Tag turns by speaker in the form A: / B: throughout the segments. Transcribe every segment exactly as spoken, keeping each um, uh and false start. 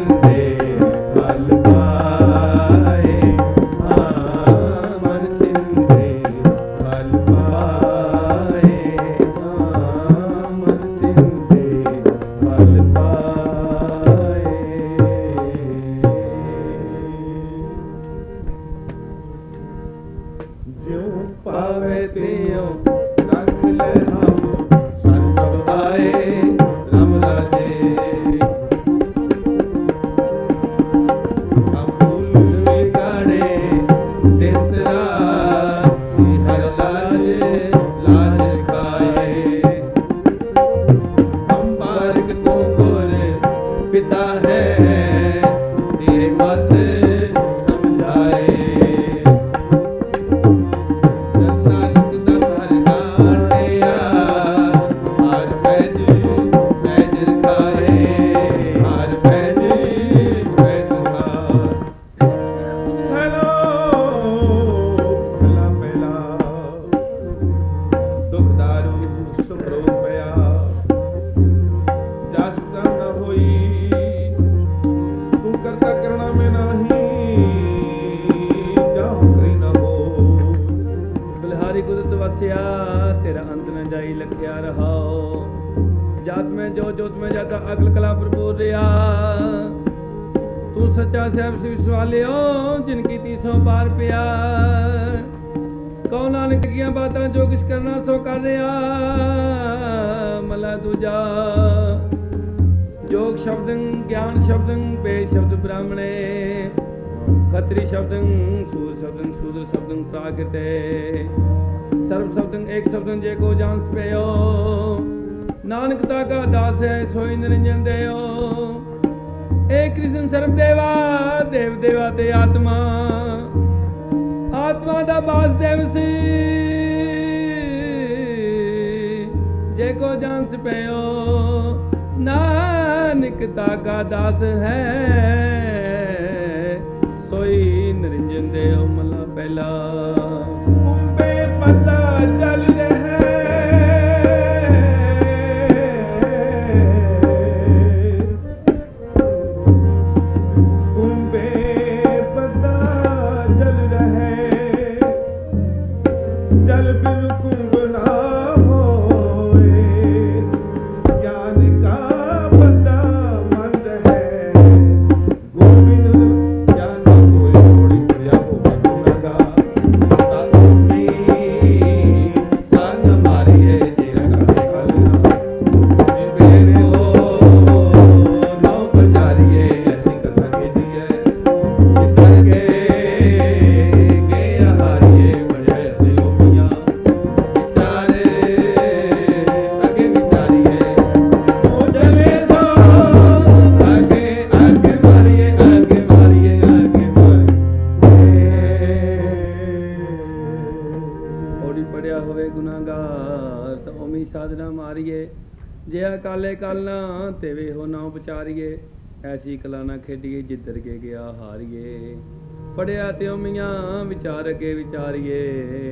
A: ऐसी कला ना खेडिए जिधर के गया हारिए पढ़िया त्यो मियाँ विचार के विचारिए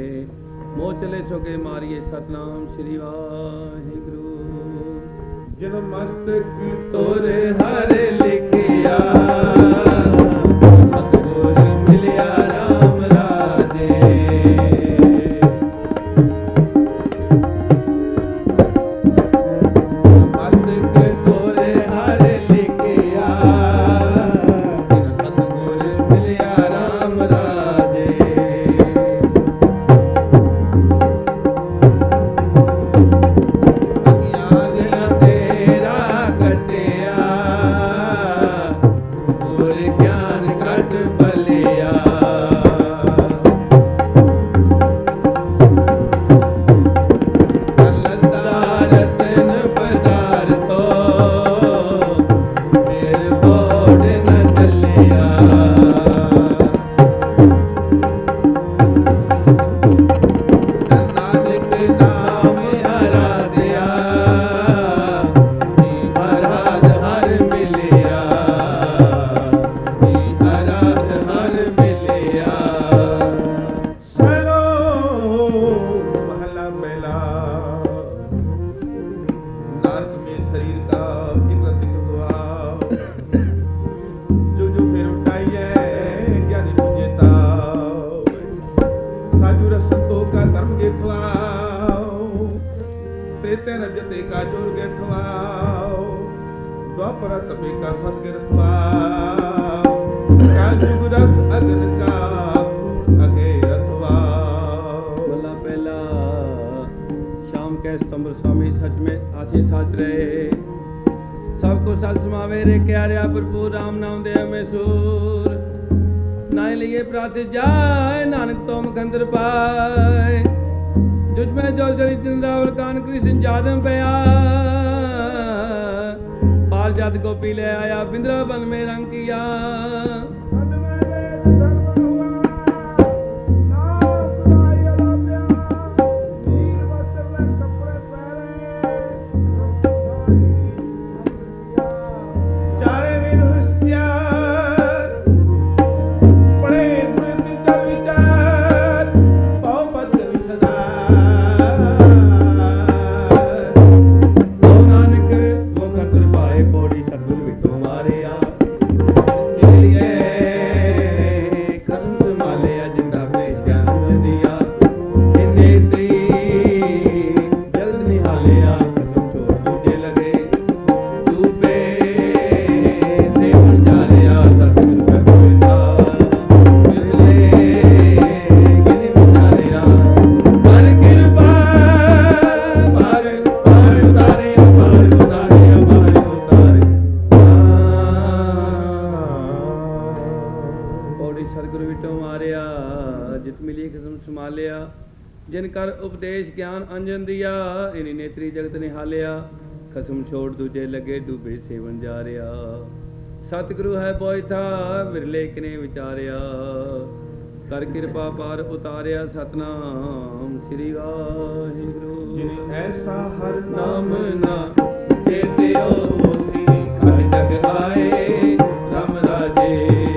A: मोह चले सो के मारिए सतनाम श्री वाहिगुरु।
B: जिन मस्तक तोरे हरे लिखिया सतगुर मिलिया राम राजे तेरा कटिया ਤੈ ਰਜਤੇ ਕਾ ਜੋਰ ਗਿਰਥਵਾਓ ਦੁਆਪਰ ਤਪੇ ਕਾ ਸਤ ਗਿਰਥਵਾਓ ਕਲ ਜੁਗ ਰਥ ਅਗਨ ਕਾ ਕੂੜ ਅਗੇ ਰਥਵਾਓ।
A: ਮੱਲਾ ਪਹਿਲਾ। ਸ਼ਾਮ ਕੈ ਸਤੰਬਰ स्वामी सच में आसी साच रहे सब को सच समावे रे क्यारिया भरपूर राम नाम दे में सूर नाय लिए प्रासे जाय नानक तो मुखंदर पाए जुज में जो जली चंद्रावल कान कृष्ण जादम पया पाल जात को पी ले आया बिंद्रावन में रंग किया। जिन कर उपदेश ज्ञान अंजन दिया इन्हीं नेत्री जगत निहालिया खसम छोड़ दूजे लगे डूबे सेवन जा रहा सतगुरु है बोय था विरले किने विचारिया कर कृपा पार उतारिया सतनाम श्री वाहिगुरु।
B: जिन ऐसा हर नाम ना चेते होसी हर जग आए राम राजे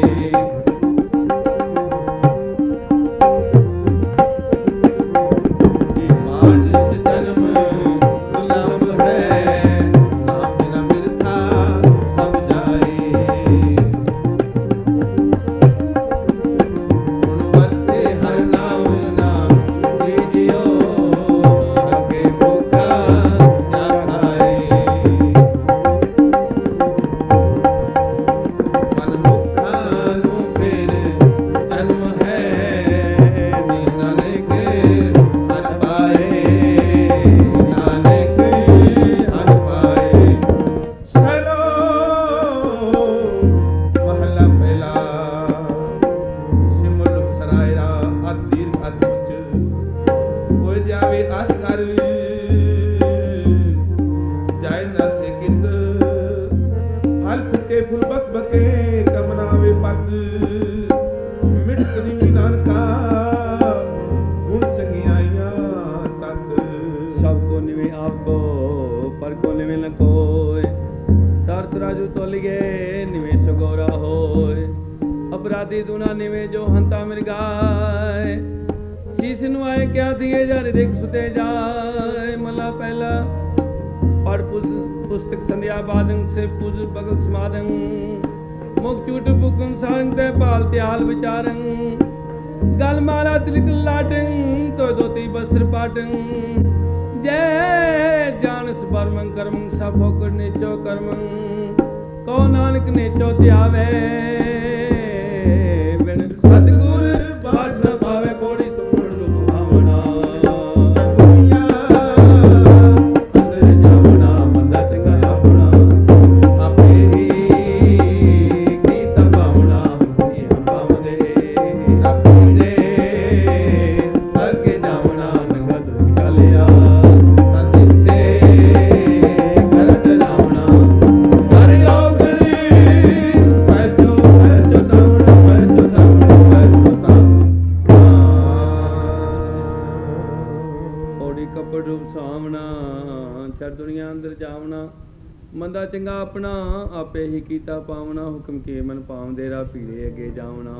A: ਮੰਦਾ ਚੰਗਾ ਆਪਣਾ ਆਪੇ ਹੀ ਕੀਤਾ ਪਾਵਣਾ ਹੁਕਮ ਕੇ ਮਨ ਪਾਵਦੇ ਰਾ ਪੀੜੇ ਅੱਗੇ ਜਾਵਣਾ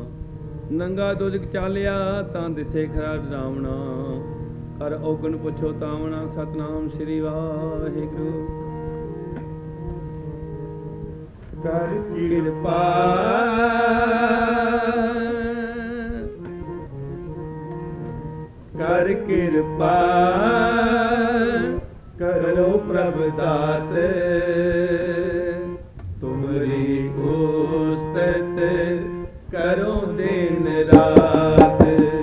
A: ਨੰਗਾ ਦੁਜਕ ਚਾਲਿਆ ਤਾਂ ਦਿਸੇ ਖਰਾ ਡਰਾਵਣਾ ਕਰ ਔਗਣ ਪੁੱਛੋ ਤਾਵਣਾ ਸਤਨਾਮ ਸ੍ਰੀ ਵਾਹਿਗੁਰੂ।
B: ਕਰ ਕਿਰਪਾ ਕਰ ਕਿਰਪਾ ਦਾਤ ਤੁਮਰੀ ਉਸਤਤ ਕਰੋ ਦਿਨ ਰਾਤ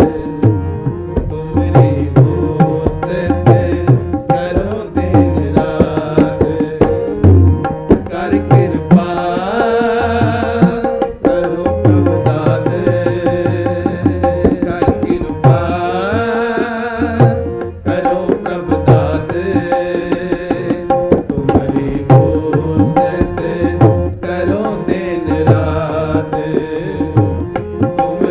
B: ਤੁਮਰੀ ਉਸਤਤ ਕਰੋ ਦਿਨ ਰਾਤ ਕਰ ਕਿਰਪਾ ਕਰੋ ਪ੍ਰਭ ਦਾਤ ਕਰ ਕਿਰਪਾ ਕਰੋ ਪ੍ਰਭ ਦਾਤ ਤੁਮਰੀ ਉਸਤਤ ਕਰੋ ਦਿਨ ਰਾਤ ਤੁਮਰੀ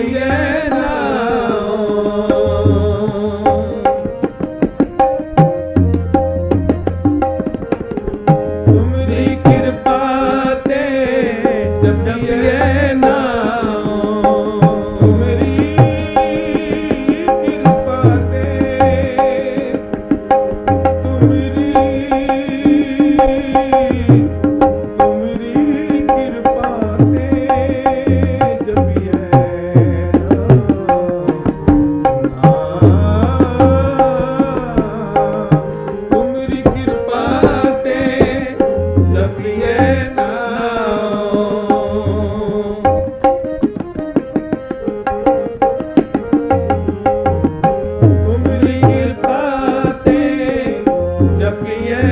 B: जपिए तुमरी कृपा ते जपिए तुमरी कृपा ते तुमरी तुमरी कृपा ते जपिए तुमरी कृपा ते जपिए तुमरी कृपा ते जपिए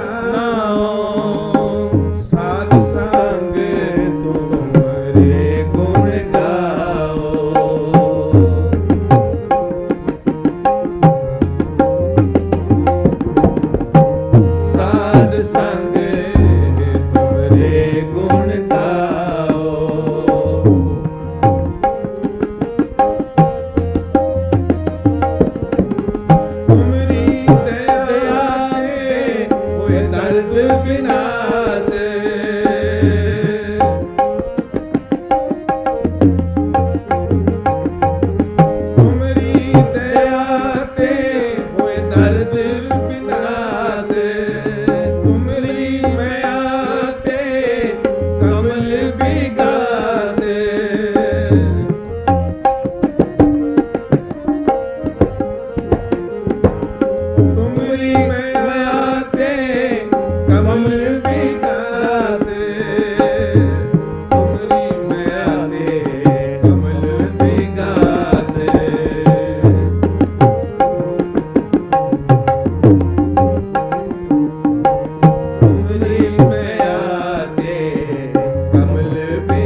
B: साध संग तुमरे गुण गाओ साध संग तुमरे गुण गाओ तुमरी दया ते होए दर्द विनाश तुमरी दया ते होए दर्द विनाश तुमरी माया ते कमल विगास तुमरी माया ते कमल विगास तुमरी माया ते कमल विगास तुमरी माया ते कमल विगास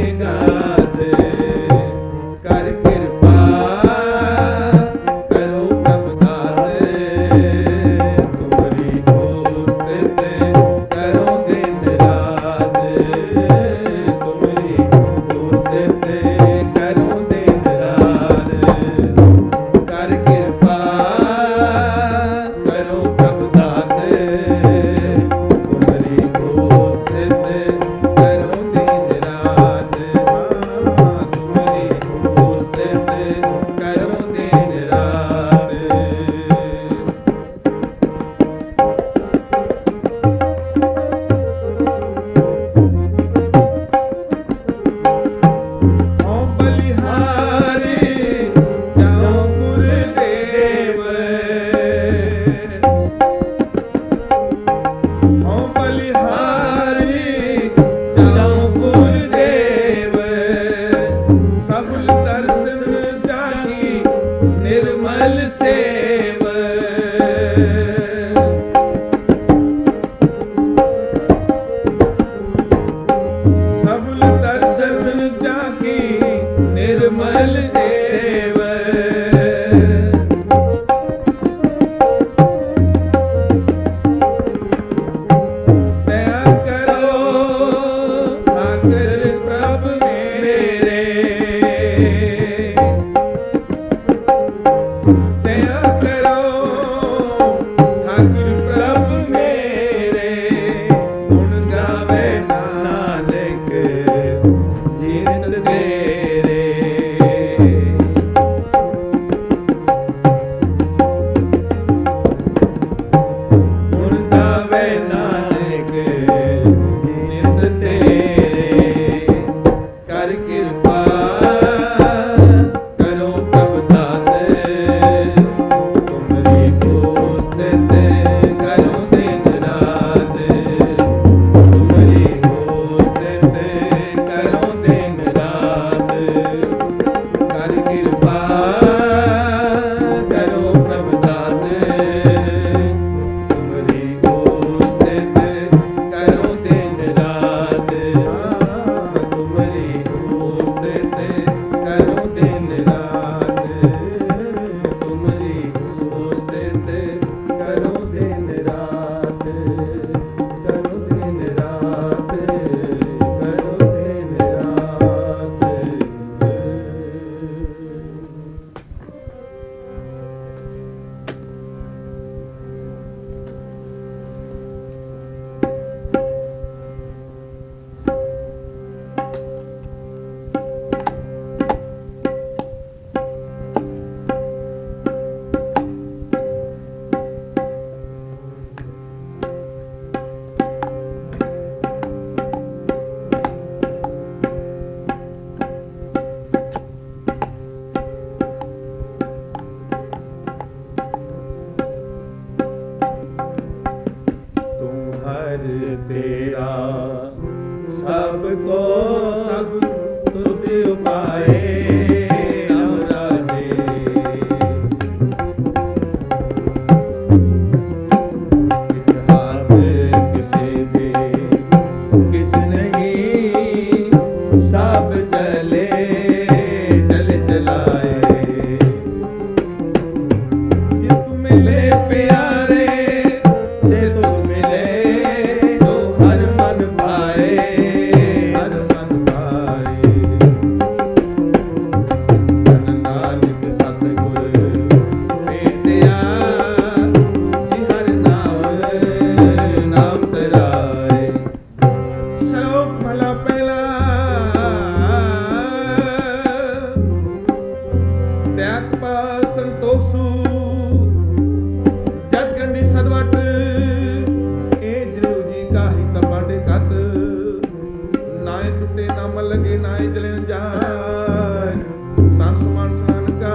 B: ਨਾਮ ਲਗੇ ਨਾਏ ਚਲੇ ਨ ਜਾਏ ਤਨ ਸਮਾਨ ਸਨਾਨ ਕਾ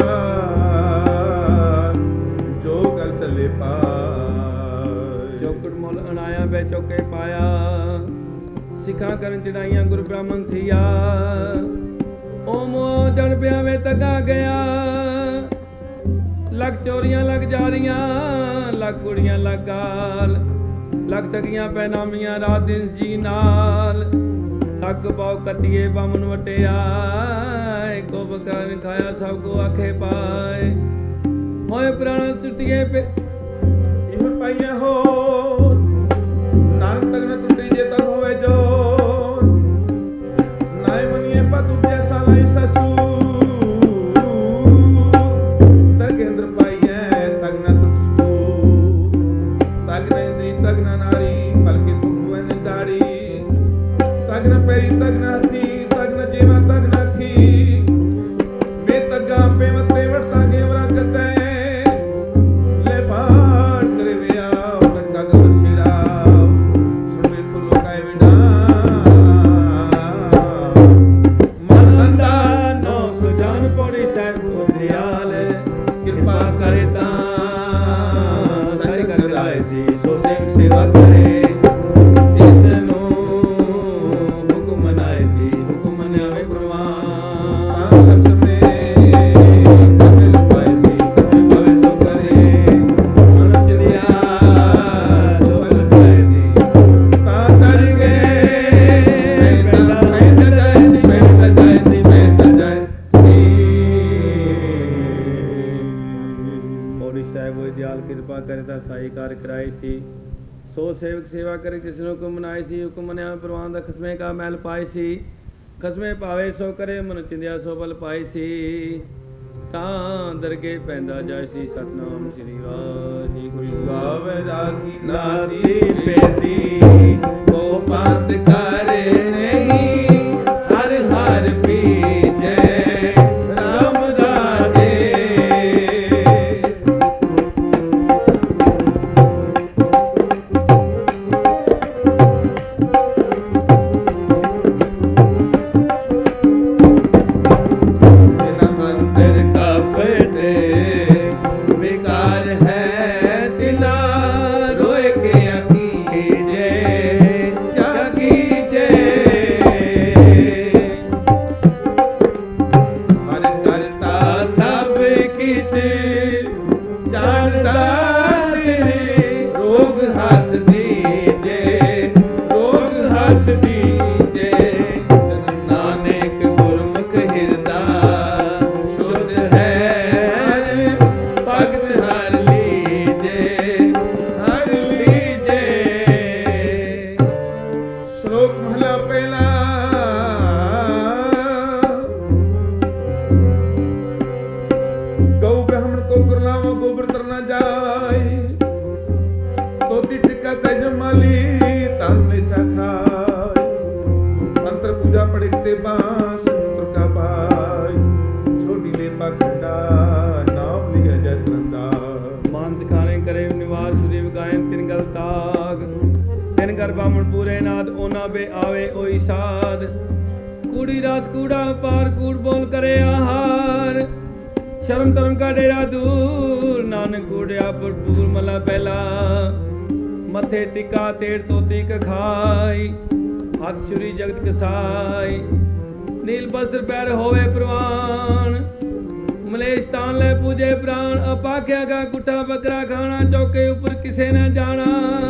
B: ਜੋ ਗਲ ਚੱਲੇ ਪਾਏ
A: ਚੌਕੜ ਮੁੱਲ ਅਣਾਇਆ ਬੈ ਚੌਕੇ ਪਾਇਆ ਸਿੱਖਾਂ ਕਰਨ ਚੜਾਈਆਂ ਗੁਰੂ ਬ੍ਰਾਹਮਣ ਥੀਆ ਓ ਮੋ ਜਣ ਪਿਆ ਵੇ ਤਗਾ ਗਿਆ ਲੱਗ ਚੋਰੀਆਂ ਲੱਗ ਜਾਰੀਆਂ ਲੱਗ ਕੁੜੀਆਂ ਲੱਗ ਗਾਲ ਲੱਗ ਟਗੀਆਂ ਪੈਨਾਮੀਆਂ ਰਾਤ ਦਿਨ ਜੀ ਨਾਲ ਅੱਗ ਪਾਉ ਕੱਟੀਏ ਬਾਮਨ ਵਟਿਆ ਕੋ ਬਕਰਨ ਖਾਇਆ ਸਭ ਕੋ ਆਖੇ ਪਾਏ ਹੋਏ ਪ੍ਰਾਣ ਸੁਟੀਏ ਪੇ
B: ਇਹ ਪਾਈਆ ਹੋ ਨਾਨਕ ਤਕ ਨ ਟੁੱਟੀ ਜੇ ਤਕ ਹੋਵੇ ਜੋ ਨਾਇ ਮਨੀਏ ਪਤੁ ਜੈਸਾ ਲਈ ਸਸੂ ਤਰਕੇ ਅੰਦਰ ਪਾਈਐ ਤਗ ਨ ਤੁਸੂ ਤਗ ਨ ਇੰਦਰੀ ਤਗ ਨ ਨਾਰੀ ਪਲਕੇ ਤੁਕੂ ਨ ਦਾੜੀ ਤਗ ਨ ਪੈਰੀ ਤਗ ਨ ਹੱਥੀ ਤਗ ਨ ਜੀਵਾ ਤਗ ਨ ਅੱਖੀ ਮੇ ਤਗਾ ਪੇ ਮਤੇ ਵਰਤਾ ਕੇ ਵਰਾ ਕਰਦਾ ਲੈ ਬਾੜ ਕਰੇ ਵਿਆ ਕੰਡਾ ਗਲ ਸਿਰਾ ਸੁਣ ਵੇਖੋ ਲੋਕਾਏ ਵਿਡਾ ਮਨ ਅੰਦਾ
A: ਨੋ ਸੁਜਾਨ ਪੌੜੀ ਸਾਹਿਬ ਉਦਿਆਲ
B: ਕਿਰਪਾ ਕਰੇ ਤਾਂ
A: ਸੰਗ ਕਰਾਏ
B: ਸੀ ਸੋ ਸੇਵ ਸੇਵਾ ਕਰੇ ਜਿਸ ਨੂੰ ਹੁਕਮ ਨਾਏ ਸੀ ਹੁਕਮ ਨਾਵੇ ਪ੍ਰਵਾਨ ਹਸਮੇ ਕਬਲ ਪਾਏ ਸੀ ਕਸਮ ਪਾਵੇ ਸੋ ਕਰੇ ਮਨ ਚਲਿਆ ਸੋ ਬਲ ਪਾਏ ਸੀ ਤਾਂ ਤਰ ਗਏ ਪੈਦਾ ਪੈਦਾ ਜਾਏ ਸੀ ਪੈਦਾ ਜਾਏ ਸੀ ਪੈਦਾ ਜਾਏ
A: ਪੌੜੀ ਸਾਹਿਬ ਉਦਿਆਲ ਕਿਰਪਾ ਕਰੇ ਤਾਂ ਸਾਈ ਕਾਰ ਕਰਾਏ ਸੀ ਸੋ ਸੇਵਕ ਸੇਵਾ ਕਰੇ ਜਿਸ ਨੂੰ ਹੁਕਮ ਮਨਾਏ ਸੀ ਹੁਕਮ ਮੰਨਿਆ ਪ੍ਰਵਾਨ ਦਾ ਖਸਮੇ ਕਾ ਮਹਿਲ ਪਾਏ ਸੀ ਖਸਮੇ ਪਾਵੇ ਸੋ ਕਰੇ ਮਨ ਚਿੰਦਿਆ ਸੋ ਬਲ ਪਾਏ ਸੀ ਤਾਂ ਦਰਗੇ ਪੈਂਦਾ ਜਾਏ ਸੀ ਸਤਨਾਮ ਸ੍ਰੀ ਵਾਹਿਗੁਰੂ
B: ਗਾਵੇ ਰਾਗੀ ਨਾਦੀ ਬੇਦੀ ਕੋ ਪੰਤ ਕਰੇ ਨਹੀਂ ਹਰ ਹਰ ਪੀਜੈ ਰਾਮ ਰਾਜੇ ਬਿਨਾ ਅੰਦਰ ਕਪੜੇ ਵਿਕਾਰ ਹੈ ਤਿਨਾ ਰੋਏ ਕੇ ਆਖੀ ਜੇ ਜਾਗੀ ਜੇ ਹਰ ਕਰਤਾ ਸਭ ਕਿਛ ਜਾਣਦਾ ਸੇ ਰੋਗ ਹੱਥ ਦੀਜੇ ਰੋਗ ਹੱਥ ਦੀਜੇ ਨਾਨਕ ਗੁਰਮੁਖ ਹਿਰਦਾ ਸ਼ੁੱਧ ਹੈ ਭਗਤ ਹਰ ਲੀਜੇ ਹਰ ਲੀਜੇ ਸ਼ਲੋਕ ਮਹਲਾ ਪਹਿਲਾ ਗਊ ਬ੍ਰਾਹਮਣ ਕੋ ਗੁਰਨਾਮਾ ਗੋਬਰ ਤਰਨਾ ਜਾਏ ਤੋਤੀ ਟਿੱਕਾ ਤੈ ਜਮਾਲੀ ਤਨ ਮੇਚਾ ਖਾਏ ਮੰਤਰ ਪੂਜਾ ਪੜਿਕਤੇ ਬਾਸ ਪੁੱਤਰ ਕਾ ਪਾਈ ਛੋਟੀ ਲੈ ਪਖੰਡਾ ਨਾਮ ਲਿਆ ਜੈ ਤਰੰਦਾ
A: ਮਾਨਸ ਖਾਣੇ ਕਰੇ ਨਿਵਾਸ ਸੁਦੀਵ ਗਾਇਨ ਤਿਨ ਗਲ ਤਾਗ ਤਿਨ ਕਰ ਬਾਮਣ ਪੂਰੇ ਨਾਦ ਉਹਨਾਂ ਬੇ ਆਵੇ ਓਈ ਸਾਧ ਕੂੜੀ ਰਸ ਕੂੜਾ ਪਾਰ ਕੂੜ ਬੋਲ ਕਰੇ ਆਹਾਰ ਸ਼ਰਮ ਧਰਮ ਕਾ ਡੇਰਾ ਦੂਰ ਨਾਨਕ ਕੂੜਿਆ ਭਰਪੂਰ ਮਲਾ ਪਹਿਲਾ ਮੱਥੇ ਟਿਕਾ ਤੇੜ ਤੋਤੀ ਕਖਾਈ ਹੱਥ ਛੁਰੀ ਜਗਤ ਕਸਾਈ ਨੀਲ ਬਸਰ ਪੈਰ ਹੋਵੇ ਪ੍ਰਵਾਨ ਮਲੇਸ਼ ਤਾਨ ਲੈ ਪੂਜੇ ਪ੍ਰਾਨ ਅਪਾਖਿਆ ਗਾ ਗੁੱਠਾ ਬੱਕਰਾ ਖਾਣਾ ਚੌਕੇ ਉੱਪਰ ਕਿਸੇ ਨਾ ਜਾਣਾ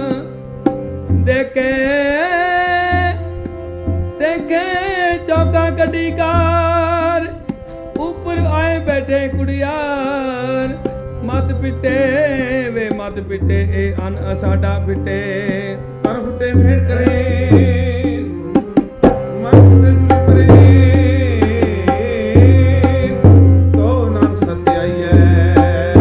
A: ਦੇਖੇ ਦੇਖੇ ਚੌਕਾ ਕੱਢੀ ਕਾਰ ਉੱਪਰ ਆਏ ਬੈਠੇ ਕੁੜੀਆਰ ਮਤ ਪਿੱਟੇ ਵੇ ਮਤ ਪਿੱਟੇ ਇਹ ਅਨ ਅਸਾਡਾ ਪਿੱਟੇ
B: ਕਰ ਫੁੱਟੇ ਮੇੜ ਕਰੇ ਮਨ ਫੁੱਟੇ ਜੁਲੀ ਪਰੇ ਤੋ ਨਾਮ ਸਤਿਆਈਐ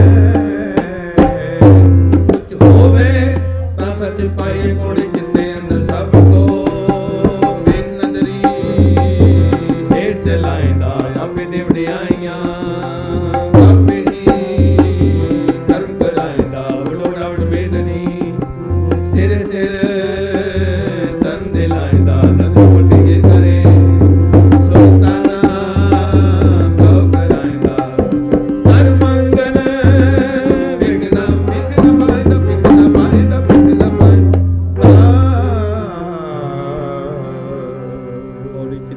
B: ਸੱਚ ਹੋਵੇ ਤਾਂ ਸੱਚ ਪਾਈਏ ਕੋੜੀ ਜਿੱਤੇ ਅੰਦਰ ਸਭ ਕੋ ਵੇਖ ਨਦਰੀ ਹੇਠ ਚਲਾਇਂਦਾ ਆਪੇ ਦੇ ਵਡਿਆਈਆਂ ਆਪੇ ਹੀ ਕਰਮ ਕਰਾਇਂਦਾ ਵਡੋੜਾ ਵਡ ਵੇਦਨੀ ਸਿਰ ਸਿਰ ਤਨ ਦਿਲਾ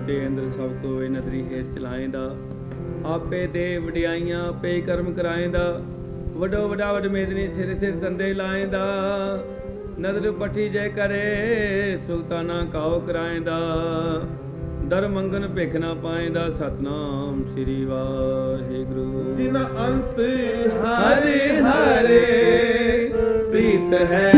A: ਤੇ ਇੰਦਰ ਸਭ ਕੋਏ ਨਦਰੀ ਹੇਠ ਚਲਾਏਂਦਾ। ਆਪੇ ਦੇ ਵਡਿਆਈਆਂ ਆਪੇ ਕਰਮ ਕਰਾਏਂਦਾ। ਵੱਡੋ ਵੱਡਾ ਵਡ ਮੇਦਨੀ ਸਿਰ ਸਿਰ ਤੰਦੇ ਲਾਏਂਦਾ। ਨਦਰ ਪੱਠੀ ਜੈ ਕਰੇ ਸੁਲਤਾਨਾ ਕਾਉ ਕਰਾਏਂਦਾ। ਦਰ ਮੰਗਨ ਭਿਖ ਨਾ ਪਾਏਂਦਾ। ਸਤਨਾਮ ਸ੍ਰੀ ਵਾਹਿਗੁਰੂ।
B: ਜਿਨ ਅੰਤ ਹਰਿ ਹਰੇ ਪ੍ਰੀਤ ਹੈ।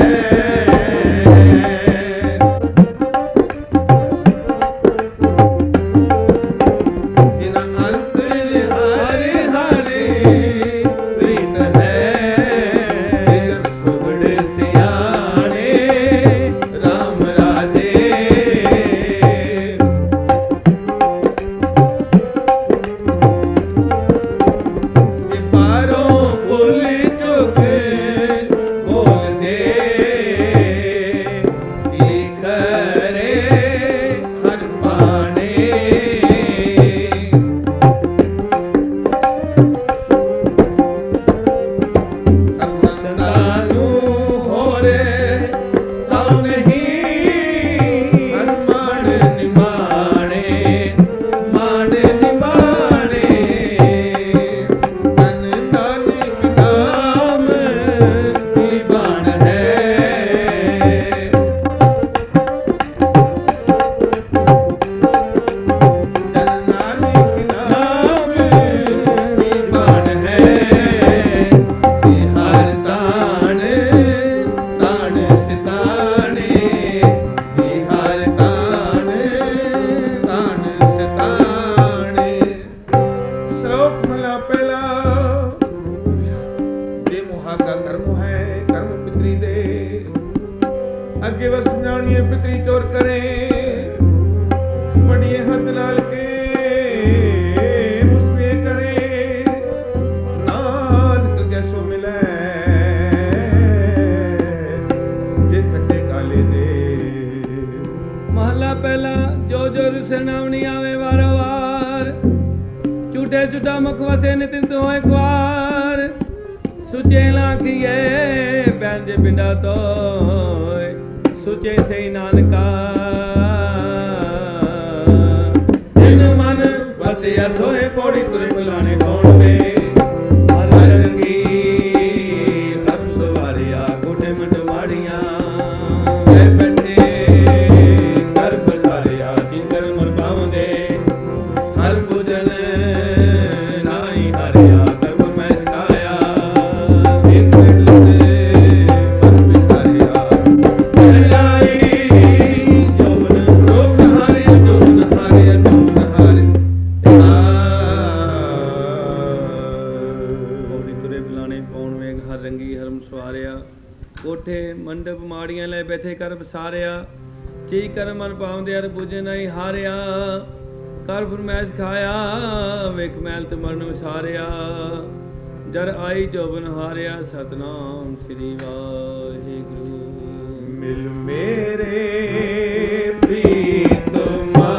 A: ਚੀ ਕਰ ਮਨ ਪਾਉਂਦੇ ਅਰ ਬੁਝੇ ਨਹੀਂ ਹਾਰਿਆ। ਕਰ ਫਰਮੈਸ਼ ਖਾਇਆ ਵੇਖ ਮੈਲ ਤੇ ਮਰਨ ਵਿਸਾਰਿਆ। ਜਰ ਆਈ ਜੋਬਨ ਹਾਰਿਆ। ਸਤਨਾਮ ਸ੍ਰੀ ਵਾਹਿਗੁਰੂ।
B: ਮਿਲ ਮੇਰੇ ਪ੍ਰੀਤਮਾ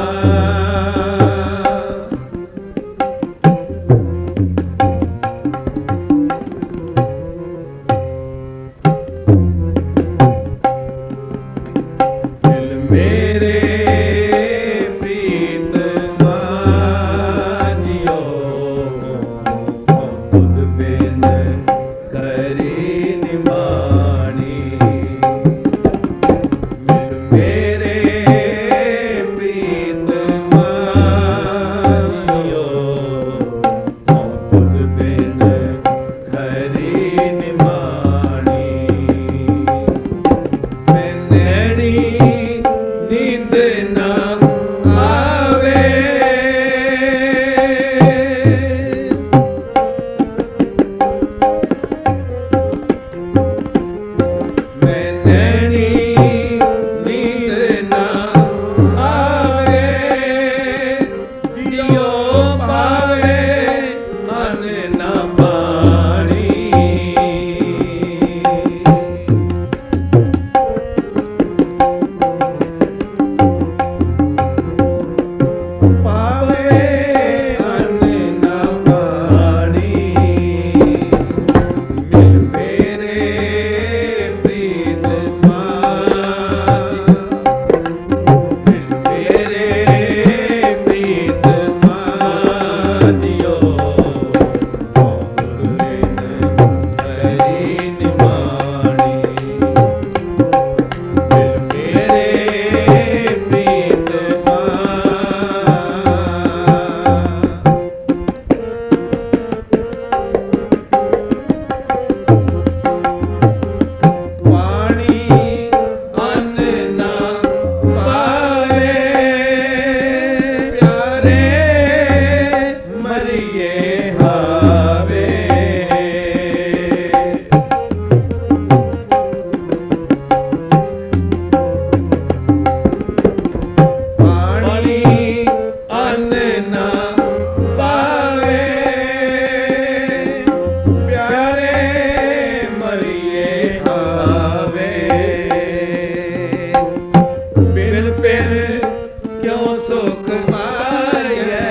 B: ਪਾਈਐ।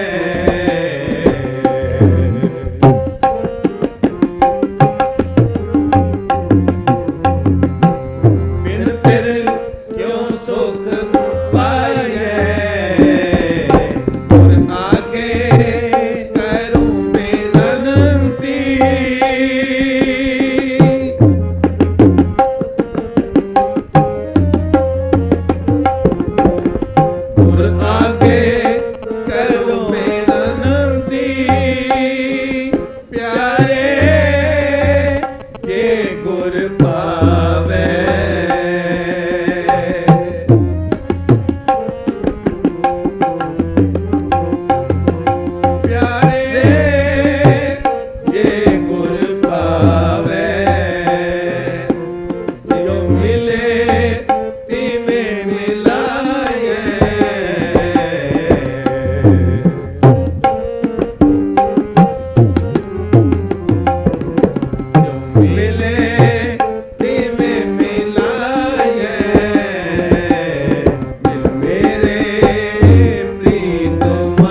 B: ਬਿਨ ਫਿਰ ਕਿਉ ਸੁਖ ਪਾਈਐ। ਗੁਰ ਆਗੇ ਕਰੂੰ ਬੇਨੰਤੀ। ਗੁਰ ਆਗੇ ਕਰੂੰ ਬੇਨੰਤੀ। ਪਿਆਰੇ ਜੇ ਗੁਰ ਪਾਵੈ। ਪਿਆਰੇ ਜੇ ਗੁਰ ਪਾਵੈ। ਜਿਉ ਮਿਲੇ ਤਿਵੇਂ ਮਿਲਾਇਐ। ਜਿਉ ਮਿਲੇ ਤਿਵੇਂ ਮਿਲਾਇਐ। ਮਿਲ ਮੇਰੇ ਪ੍ਰੀਤਮਾ।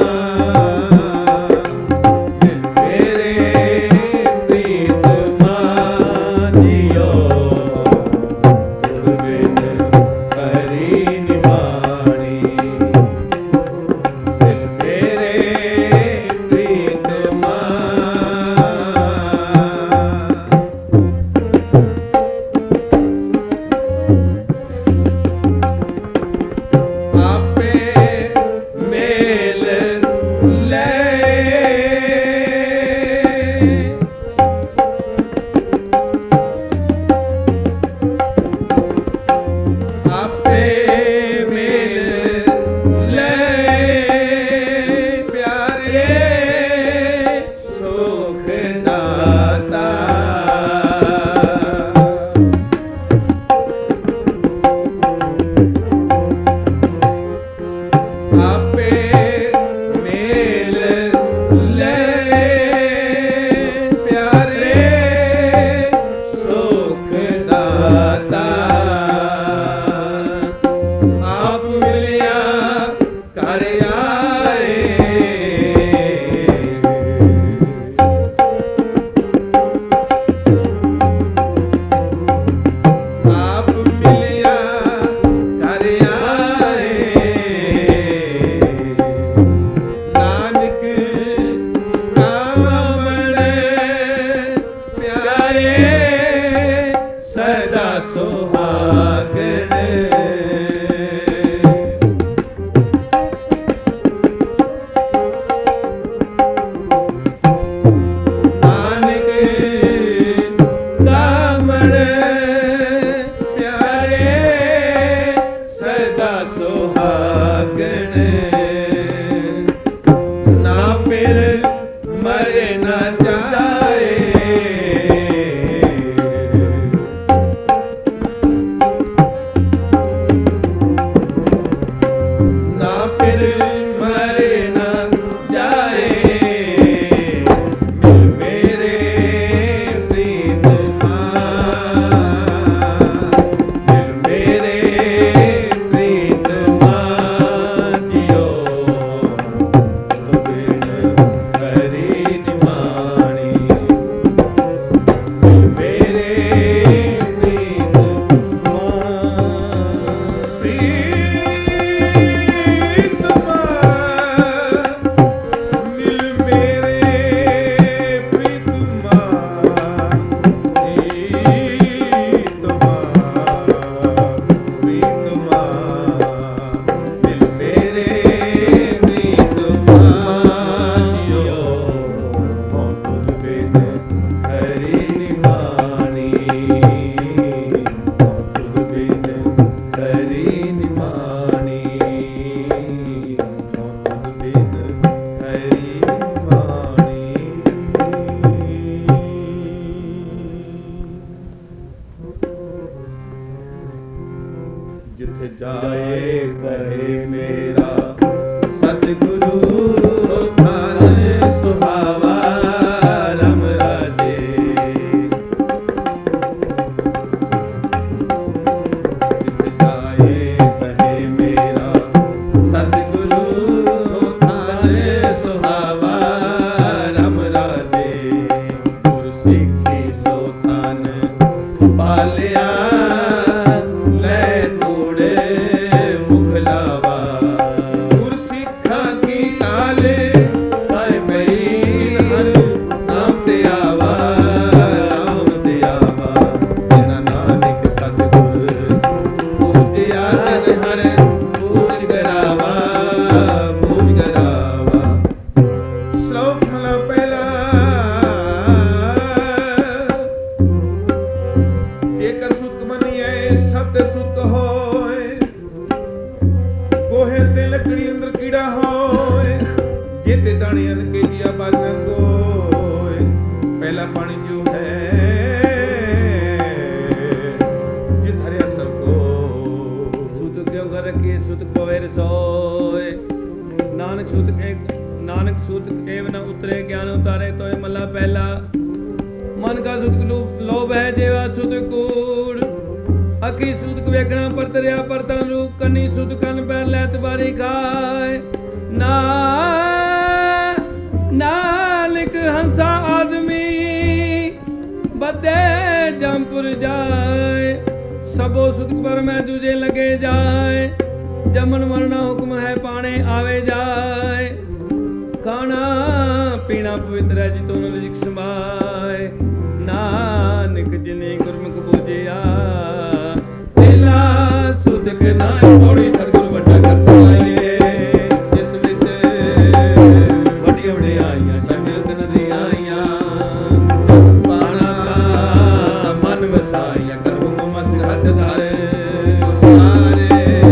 B: ਮਿਲ ਮੇਰੇ ਪ੍ਰੀਤਮਾ ਜੀਓ। ਗੁਰ ਬਿਨ ਹਰੀ ਨਿਮਾਣੀ। ਮਿਲ ਮੇਰੇ ਪ੍ਰੀਤਮਾ। ਆਪੇ ਮੇਲ ਲੈ। ਆਪੇ ਮੇਲ ਲੈ। ਪਿਆਰੇ ਸੁਖ ਦਾਤਾ। ਆਪੇ ਮੇਲ ਲੈ। ਪਿਆਰੇ ਸੁਖ ਦਾਤਾ। ਆਪ ਮਿਲਿਆ ਕਰ ਆਏ। ਆਪ ਮਿਲਿਆ ਕਰ ਆਏ। ਨਾਨਕ ਕਾਮਣ ਪਿਆਰੇ ਸਦਾ ਸੁਹਾਗਣ। ਨਾਨਕ ਕਾਮਣ ਪਿਆਰੇ ਸਦਾ ਸੁਹਾਗਣ। ਨਾ ਫਿਰ ਮਰੇ ਨਾ ਜਾਏ। ਨਾ ਫਿਰ ਮਰੇ ਨਾ ਜਾਏ। ਮਿਲ ਮੇਰੇ ਪ੍ਰੀਤਮਾ। ਮਿਲ ਮੇਰੇ ਪ੍ਰੀਤਮਾ ਜੀਓ। ਗੁਰ ਬਿਨ ਹਰੀ ਨਿਮਾਣੀ। ਮਿਲ ਮੇਰੇ ਪ੍ਰੀਤਮਾ। ਪ੍ਰੀਤਮਾ ਮਿਲ ਮੇਰੇ ਪ੍ਰੀਤਮਾ। ਪ੍ਰੀਤਮਾ ਪ੍ਰੀਤਮਾ ਮਿਲ ਮੇਰੇ ਪ੍ਰੀਤਮਾ ਜੀਓ। ਹਉ ਤੁਧ ਬਿਨ ਹਰੀ ਨਿਮਾਣੀ। ਹਉ ਤੁਧ ਬਿਨ ਹਰੀ ਨਿਮਾਣੀ। ਹਉ ਤੁਧ ਬਿਨ ਹਰੀ ਨਿਮਾਣੀ। ਜਿੱਥੇ ਜਾਏ ਕਹੇ ਮੇਰਾ ਸਤਿਗੁਰੂ। ਸੋ ਥਾਨ ਸੁਹਾਵਾ ਰਮ ਰਾਜੇ। ਜਿੱਥੇ ਜਾਏ ਕਹੇ ਮੇਰਾ ਸਤਿਗੁਰੂ। ਸਤਿਗੁਰੂ ਸੋ ਥਾਨ ਸੁਹਾਵਾ ਰਾਮ ਰਾਜੇ ਗੁਰ ਸਿੱਖੀ ਸੋ ਥਾਨ ਪਾਲਿਆ ਲੈ ਤੋੜੇ ਮੁਖ ਲਾਵਾ ਗੁਰ ਸਿੱਖਾਂ ਕੀ ਕਾਲੇ ਪਾਏ ਪਈ ਹਰ ਨਾਮ ਤੇ ਆਵਾ ਨਾਮ ਤੇ ਆਵਾ ਜਿਨਾ ਨਾਨਕ ਸਤਿਗੁਰ ਪੂਜਿਆ ਤਿਨ ਹਰ ਪੂਜ ਕਰਾਵਾ ਪੂਜ ਕਰਾਵਾ। ਸ਼ਲੋਕ ਮਹਲਾ ਪਹਿਲਾ। ਜੇਕਰ ਸੁਤ ਮੰਨੀਏ ਸਭ ਤੇ ਸੁਤ ਹੋਏ ਗੋਹੇ ਤੇ ਲੱਕੜੀ ਅੰਦਰ ਕੀੜਾ ਹੋਏ ਜੇ ਤੇ ਦਾਣੇ ਅਨਕੇ ਜੀਆ ਬਲ ਨ ਕੋਏ ਪਹਿਲਾ ਪਾਣੀ ਜੋ ਹੈ ਜਿਤ ਹਰਿਆ ਸਭ ਕੋ
A: ਸੁਤ ਕਿਉ ਕਰ ਰਖੀਏ ਸੁਤ ਪਵੇ ਰਸੋਏ ਨਾਨਕ ਸੁਤ ਕੇ ਨਾਨਕ ਸੁਤ ਕੇਵ ਨ ਉਤਰੇ ਗਿਆਨ ਉਤਾਰੇ ਤੋਏ ਮੱਲਾ ਪਹਿਲਾ। ਮਨ ਕਾ ਸੁਤ ਲੋਭ ਹੈ ਜੇਵਾ ਸੁਤ ਕੂੜ ਅੱਖੀ ਸੁਤ ਵੇਖਣਾ ਪਰਤਰਿਆ ਪਰਤਨ ਰੂਪ ਕੰਨੀ ਸੁਤ ਕੰਨ ਪੈਰ ਲੈ ਤਵਾਰੀ ਖਾਏ ਨਾ ਨਾਨਕ ਹੰਸਾ ਆਦਮੀ ਬਦੇ ਜੰਪੁਰ ਜਾਏ ਸਭੋ ਸੁਤ ਪਰ ਮੈਂ ਦੂਜੇ ਲਗੇ ਜਾਏ ਜਮਨ ਮਰਨਾ ਹੁਕਮ ਹੈ ਪਾਣੇ ਆਵੇ ਜਾਏ ਖਾਣਾ ਪੀਣਾ ਪਵਿੱਤਰ ਹੈ ਜਿਤੋਂ ਨ ਰਿਜਕ ਸਮਾਏ ਨਾਨਕ ਜਿਨੇ ਗੁਰਮੁਖ ਬੂਝਿਆ
B: ਦਿਲਾ ਸੁਧਕ ਨਾ ਥੋੜੀ ਸਤਿਗੁਰ ਵੱਡਾ ਕਰ ਸਲਾਈਏ ਜਿਸ ਵਿੱਚ ਵੱਡੀਆਂ ਵਡਿਆਈਆਂ ਸੰਗਤ ਨਦੀਆਂ ਆਈਆਂ ਪਾਣਾ ਦਾ ਮਨ ਵਸਾਈਆ ਕਰ ਹੁਕਮ ਮਸਤ ਹੱਥ ਧਾਰੇ ਤੁਮਾਰੇ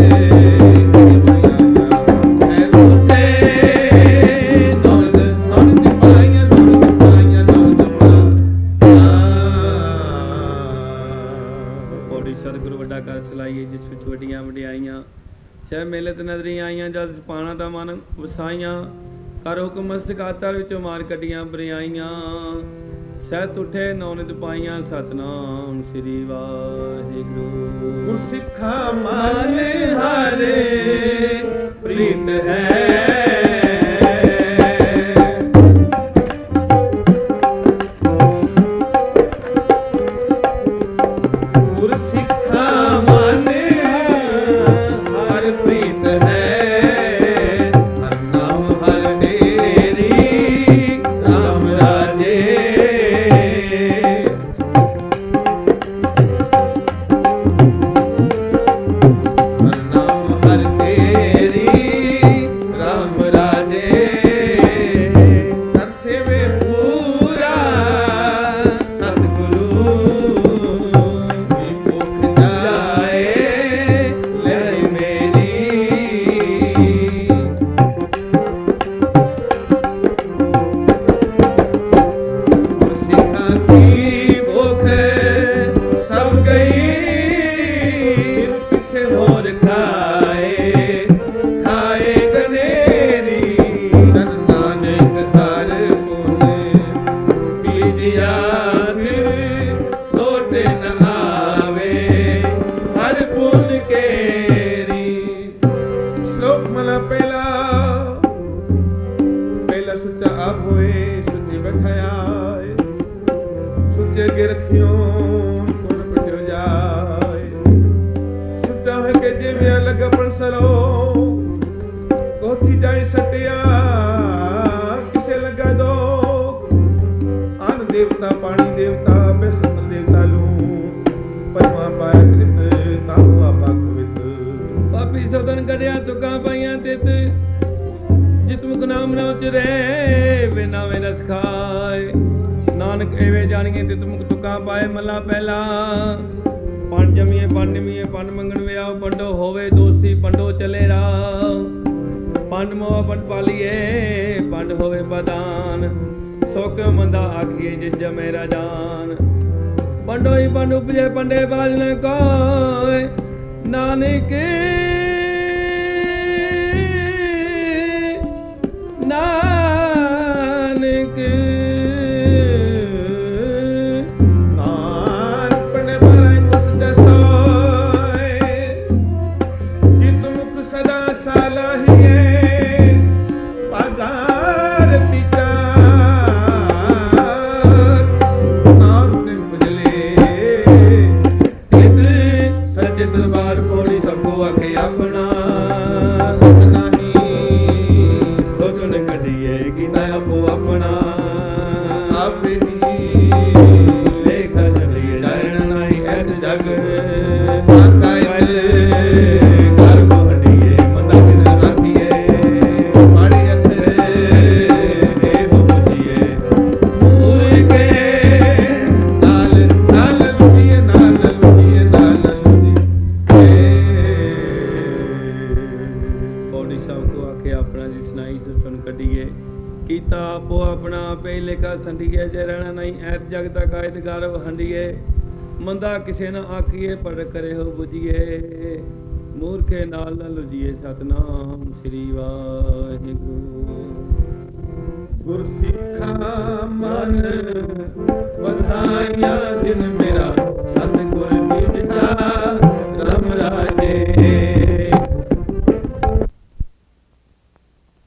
A: ਸਤਿਗੁਰੂ ਵੱਡਾ ਕਰ ਸਲਾਈਏ ਜਿਸ ਵਿੱਚ ਵੱਡੀਆਂ ਵਡਿਆਈਆਂ ਸਹਿ ਮੇਲੇ ਤੇ ਨਜ਼ਰੀ ਆਈਆਂ ਜਦ ਪਾਣਾ ਦਾ ਮਨ ਵਸਾਈਆਂ ਕਰ ਹੁਕਮ ਮਸਤਕ ਆਤਰ ਵਿੱਚੋਂ ਮਾਰ ਕੱਢੀਆਂ ਬਰਿਆਈਆਂ ਸਹਿਤ ਉਠੇ ਨੌ ਨਿਤ ਪਾਈਆਂ ਸਤਨਾਮ ਸ੍ਰੀ ਵਾਹਿਗੁਰੂ।
B: ਗੁਰਸਿੱਖਾ ਮਨ ਹਾਰੇ ਪ੍ਰੀਤ ਹੈ ਦੇਵਤਾ ਪਾਣੀ ਦੇਵਤਾ ਬੇਸਤਰ ਦੇਵਤਾ ਲੂ ਪੰਜਵਾਂ ਪਾਇਆ ਕ੍ਰਿਤ ਤਾਵਾ ਪਕਵਿਤ
A: ਪਾਪੀ ਸੋਦਨ ਕੜਿਆ ਤੁਕਾਂ ਪਾਈਆਂ ਤਿਤ ਜਿਤ ਮੁਖ ਨਾਮ ਨਾ ਉਚਰੇ ਵੇ ਨਾਵੇਂ ਰਸ ਖਾਏ ਨਾਨਕ ਐਵੇਂ ਜਾਣੀਏ ਤਿਤ ਮੁਖ ਤੁਕਾਂ ਪਾਏ ਮੱਲਾ ਪਹਿਲਾ। ਪੰਜ ਜਮੀਏ ਪੰਜ ਨਿਮੀਏ ਪੰਜ ਮੰਗਣ ਵਿਆਹ ਪੰਡੋ ਹੋਵੇ ਦੋਸਤੀ ਪੰਡੋ ਚਲੇ ਰਾਹ ਪੰਡ ਮੋਹ ਪੰਡ ਪਾਲੀਏ ਪੰਡ ਹੋਵੇ ਬਦਾਨ ਸੋ ਕਿਉ ਮੰਦਾ ਆਖੀਏ ਜਿ ਜਮੇ ਰਾਜਾਨ ਪੰਡੋ ਹੀ ਪੰਡ ਉਪਜੇ ਪੰਡੇ ਬਾਜ ਨ ਕੋਏ ਨਾਨਕ ਨਾਨਕ
B: ਨਾਨਕ ਪੰਡੇ ਬਾਜ ਕੁਸ ਜਸੋਏ ਜਿਤ ਮੁਖ ਸਦਾ ਸਾਲਾਹੀਏ
A: ਬਣਾਈ ਸੁਣ ਕੱਢੀਏ ਕੀਤਾ ਆਪੋ ਆਪਣਾ ਪੇ ਲੇਖਾ ਸੰਡੀਏ ਜੇ ਰਹਿਣਾ ਨਹੀਂ ਐਤ ਜਗ ਦਾ ਕਾਇਦ ਗਰਵ ਹੰਡੀਏ ਮੰਦਾ ਕਿਸੇ ਨਾ ਆਖੀਏ ਪਰ ਕਰੇ ਹੋ ਬੁਝੀਏ ਮੂਰਖੇ ਨਾਲ ਨਾ ਲੁਜੀਏ ਸਤਨਾਮ ਸ੍ਰੀ ਵਾਹਿਗੁਰੂ
B: ਗੁਰ ਸਿੱਖਾ ਮਨ ਵਧਾਇਆ ਦਿਨ ਮੇਰਾ ਸਤਿ